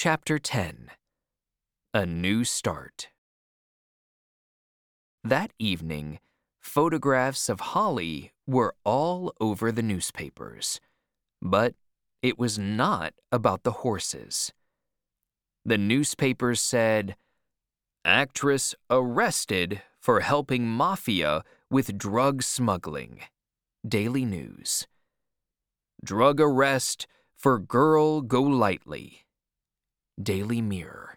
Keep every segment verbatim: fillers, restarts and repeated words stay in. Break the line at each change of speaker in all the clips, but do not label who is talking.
Chapter ten. A New Start. That evening, photographs of Holly were all over the newspapers, but it was not about the horses. The newspapers said, "Actress arrested for helping mafia with drug smuggling." Daily News. Drug arrest for girl Golightly. Daily Mirror.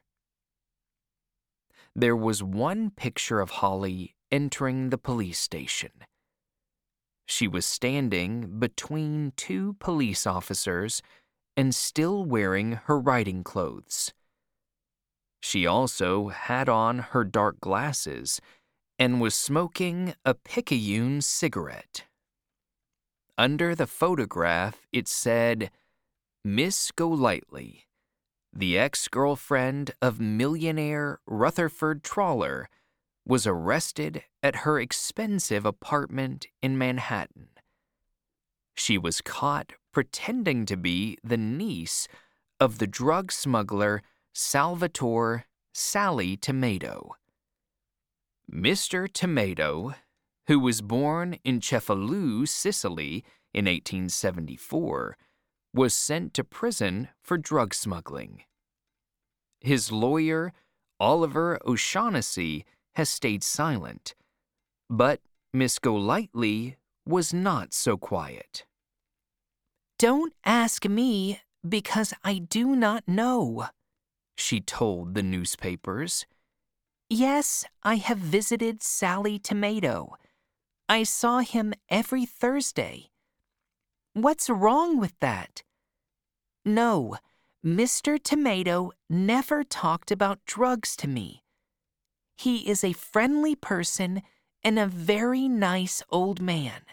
There was one picture of Holly entering the police station. She was standing between two police officers and still wearing her riding clothes. She also had on her dark glasses and was smoking a Picayune cigarette. Under the photograph, it said, "Miss Golightly, the ex-girlfriend of millionaire Rutherford Trawler, was arrested at her expensive apartment in Manhattan. She was caught pretending to be the niece of the drug smuggler Salvatore Sally Tomato. Mister Tomato, who was born in Cefalù, Sicily in eighteen seventy-four, was sent to prison for drug smuggling. His lawyer, Oliver O'Shaughnessy, has stayed silent, but Miss Golightly was not so quiet. "Don't ask me, because I do not know," she told the newspapers. "Yes, I have visited Sally Tomato. I saw him every Thursday. What's wrong with that? No, Mister Tomato never talked about drugs to me. He is a friendly person and a very nice old man."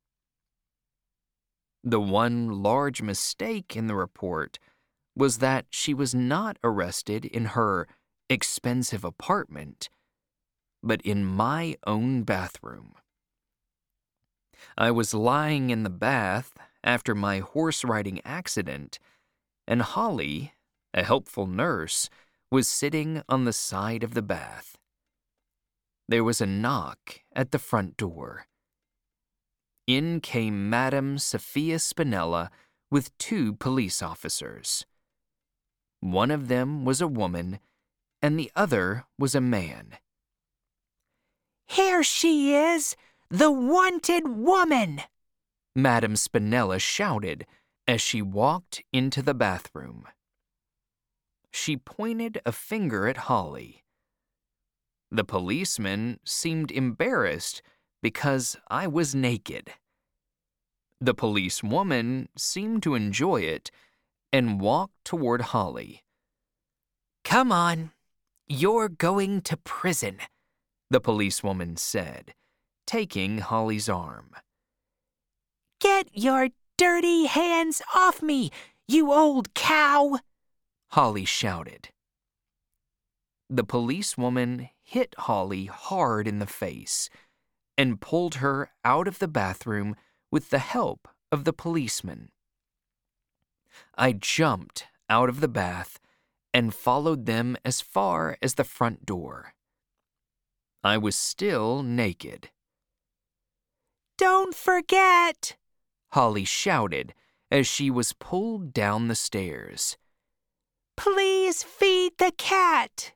The one large mistake in the report was that she was not arrested in her expensive apartment, but in my own bathroom. I was lying in the bath after my horse riding accident, and Holly, a helpful nurse, was sitting on the side of the bath. There was a knock at the front door. In came Madame Sophia Spinella with two police officers. One of them was a woman, and the other was a man. "Here she is, the wanted woman!" Madame Spinella shouted as she walked into the bathroom. She pointed a finger at Holly. The policeman seemed embarrassed because I was naked. The policewoman seemed to enjoy it and walked toward Holly. "Come on, you're going to prison," the policewoman said, taking Holly's arm. "Get your dirty hands off me, you old cow!" Holly shouted. The policewoman hit Holly hard in the face and pulled her out of the bathroom with the help of the policeman. I jumped out of the bath and followed them as far as the front door. I was still naked. "Don't forget!" Holly shouted as she was pulled down the stairs. "Please feed the cat!"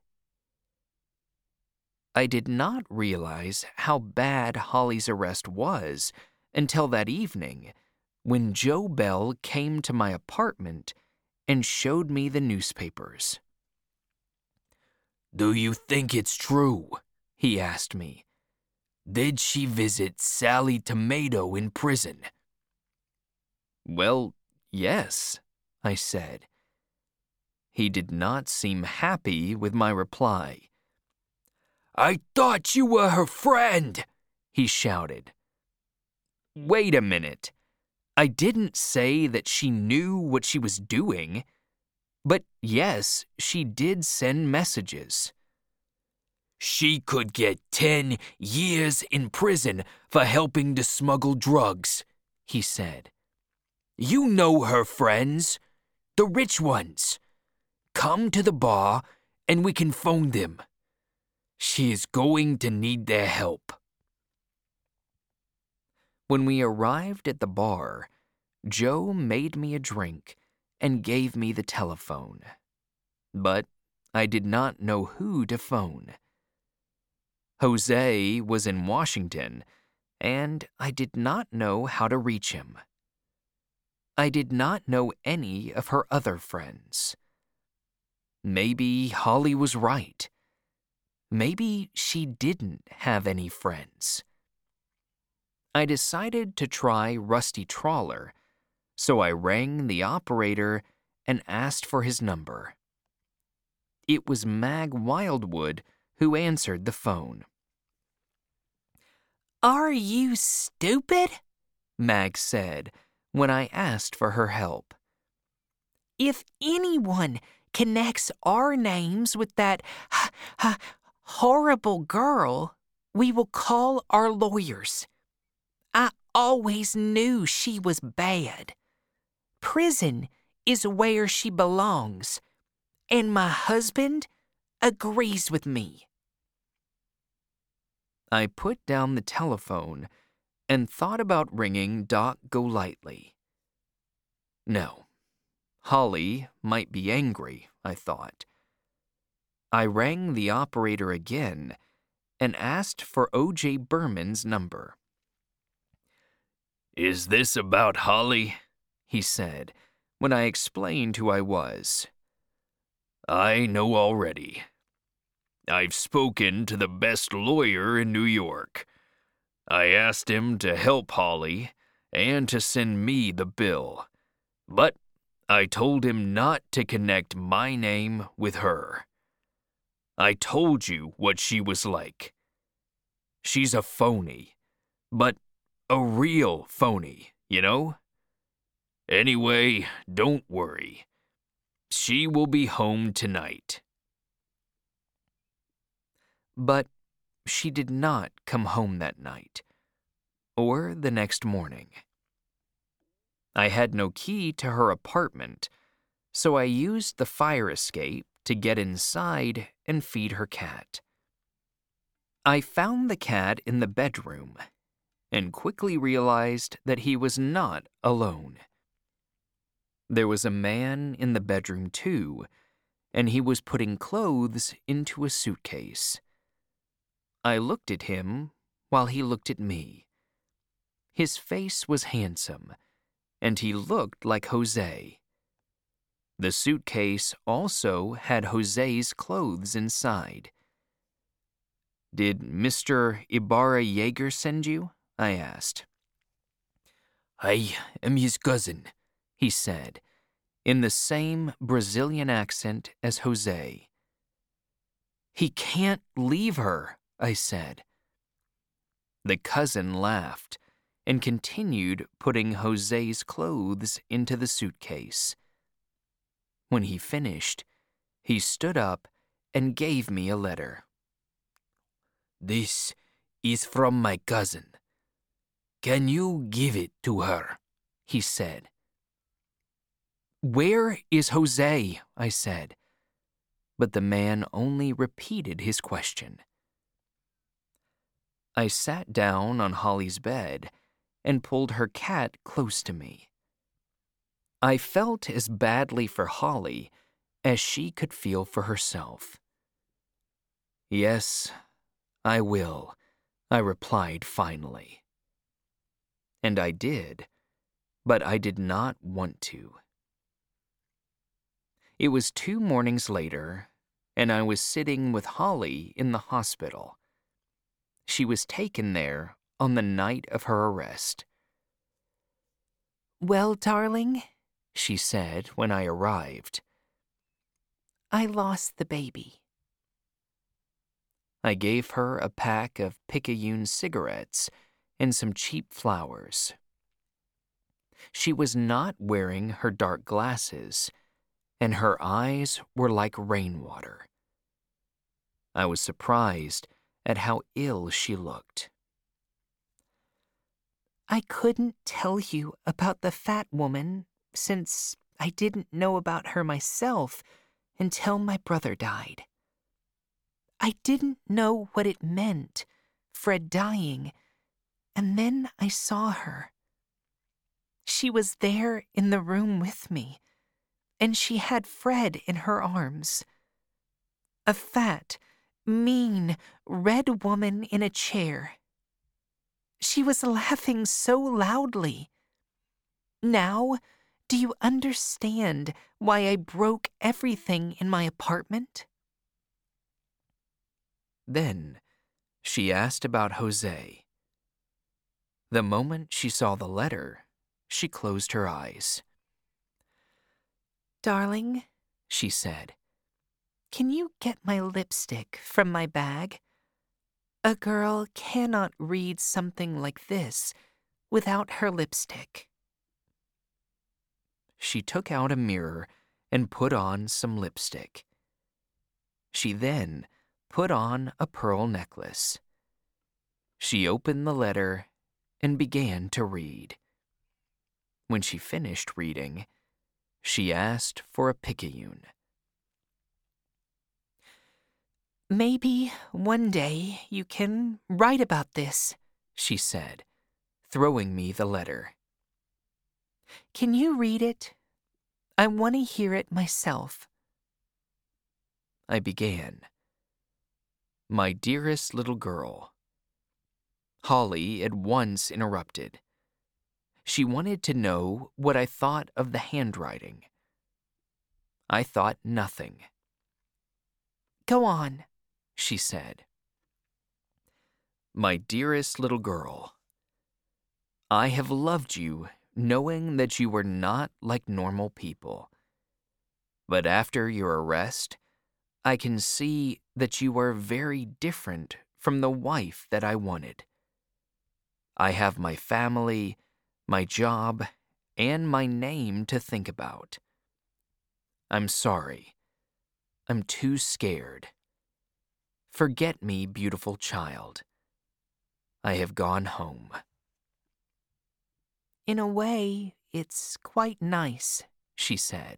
I did not realize how bad Holly's arrest was until that evening, when Joe Bell came to my apartment and showed me the newspapers. "Do you think it's true?" he asked me. "Did she visit Sally Tomato in prison?" "Well, yes," I said. He did not seem happy with my reply. "I thought you were her friend," he shouted. "Wait a minute. I didn't say that she knew what she was doing. But yes, she did send messages." "She could get ten years in prison for helping to smuggle drugs," he said. "You know her friends, the rich ones. come to the bar and we can phone them. She is going to need their help. When we arrived at the bar, Joe made me a drink and gave me the telephone. But I did not know who to phone. Jose was in Washington, and I did not know how to reach him. I did not know any of her other friends. Maybe Holly was right. Maybe she didn't have any friends. I decided to try Rusty Trawler, so I rang the operator and asked for his number. It was Mag Wildwood who answered the phone. "Are you stupid?" Mag said when I asked for her help. "If anyone connects our names with that h- h- horrible girl, we will call our lawyers. I always knew she was bad. Prison is where she belongs, and my husband agrees with me." I put down the telephone and thought about ringing Doc Golightly. No, Holly might be angry, I thought. I rang the operator again and asked for O J Berman's number. "Is this about Holly?" he said when I explained who I was. "I know already. I've spoken to the best lawyer in New York. I asked him to help Holly and to send me the bill, but I told him not to connect my name with her. I told you what she was like. She's a phony, but a real phony, you know? Anyway, don't worry. She will be home tonight." But she did not come home that night, or the next morning. I had no key to her apartment, so I used the fire escape to get inside and feed her cat. I found the cat in the bedroom and quickly realized that he was not alone. There was a man in the bedroom too, and he was putting clothes into a suitcase. I looked at him while he looked at me. His face was handsome, and he looked like Jose. The suitcase also had Jose's clothes inside. "Did Mister Ibarra Yeager send you?" I asked. "I am his cousin," he said, in the same Brazilian accent as Jose. "He can't leave her," I said. The cousin laughed and continued putting Jose's clothes into the suitcase. When he finished, he stood up and gave me a letter. "This is from my cousin. Can you give it to her?" he said. "Where is Jose?" I said, but the man only repeated his question. I sat down on Holly's bed and pulled her cat close to me. I felt as badly for Holly as she could feel for herself. "Yes, I will," I replied finally. And I did, but I did not want to. It was two mornings later, and I was sitting with Holly in the hospital. She was taken there on the night of her arrest. "Well, darling," she said when I arrived, "I lost the baby." I gave her a pack of Picayune cigarettes and some cheap flowers. She was not wearing her dark glasses, and her eyes were like rainwater. I was surprised at how ill she looked. "I couldn't tell you about the fat woman since I didn't know about her myself until my brother died. I didn't know what it meant, Fred dying, and then I saw her. She was there in the room with me, and she had Fred in her arms. A fat, mean, red woman in a chair. She was laughing so loudly. Now, do you understand why I broke everything in my apartment? Then, she asked about Jose. The moment she saw the letter, she closed her eyes. Darling, she said, can you get my lipstick from my bag? A girl cannot read something like this without her lipstick. She took out a mirror and put on some lipstick. She then put on a pearl necklace. She opened the letter and began to read. When she finished reading, she asked for a picayune. Maybe one day you can write about this, she said, throwing me the letter. Can you read it? I want to hear it myself. I began. My dearest little girl. Holly at once interrupted. She wanted to know what I thought of the handwriting. I thought nothing. Go on, she said. My dearest little girl, I have loved you knowing that you were not like normal people. But after your arrest, I can see that you are very different from the wife that I wanted. I have my family, my job, and my name to think about. I'm sorry. I'm too scared. Forget me, beautiful child. I have gone home. In a way, it's quite nice, she said.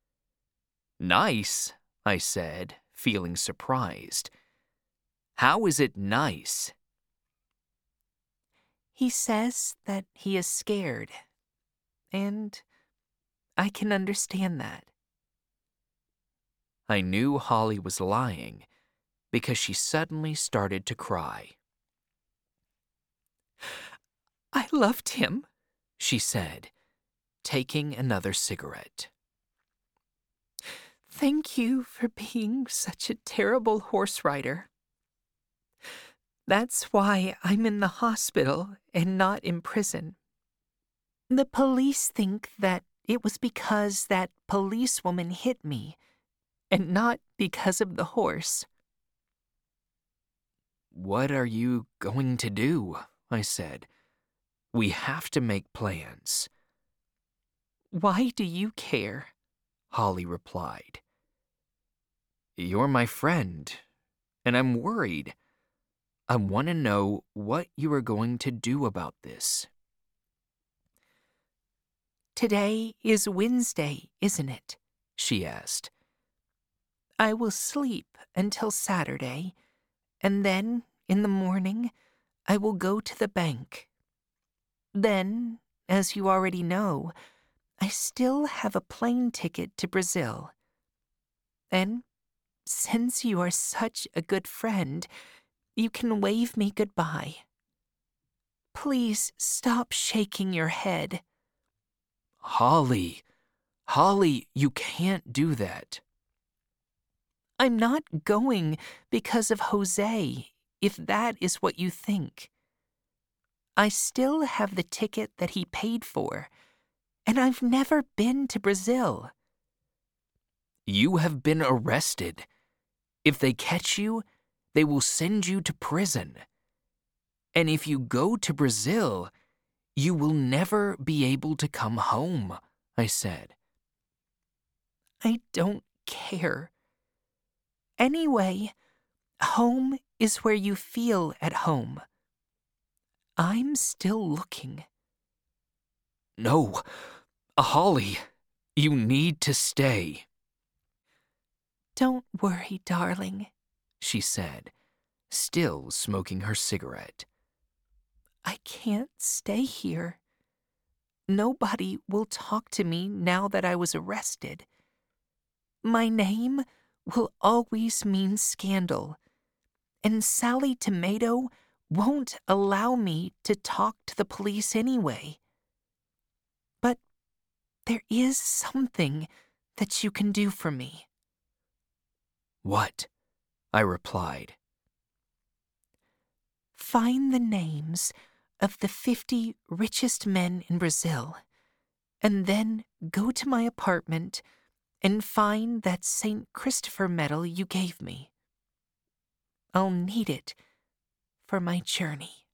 Nice, I said, feeling surprised. How is it nice? He says that he is scared, and I can understand that. I knew Holly was lying because she suddenly started to cry. I loved him, she said, taking another cigarette. Thank you for being such a terrible horse rider. That's why I'm in the hospital and not in prison. The police think that it was because that policewoman hit me, and not because of the horse. What are you going to do? I said. We have to make plans. Why do you care? Holly replied. You're my friend, and I'm worried. I want to know what you are going to do about this. Today is Wednesday, isn't it? She asked. I will sleep until Saturday, and then, in the morning, I will go to the bank. Then, as you already know, I still have a plane ticket to Brazil. And since you are such a good friend, you can wave me goodbye. Please stop shaking your head. Holly, Holly, you can't do that. I'm not going because of Jose, if that is what you think. I still have the ticket that he paid for, and I've never been to Brazil. You have been arrested. If they catch you, they will send you to prison. And if you go to Brazil, you will never be able to come home, I said. I don't care. Anyway, home is where you feel at home. I'm still looking. No, Holly, you need to stay. worry, darling, she said, still smoking her cigarette. I can't stay here. Nobody will talk to me now that I was arrested. My name will always mean scandal, and Sally Tomato won't allow me to talk to the police anyway. But there is something that you can do for me. What? I replied. Find the names of the fifty richest men in Brazil, and then go to my apartment and find that Saint Christopher medal you gave me. I'll need it for my journey.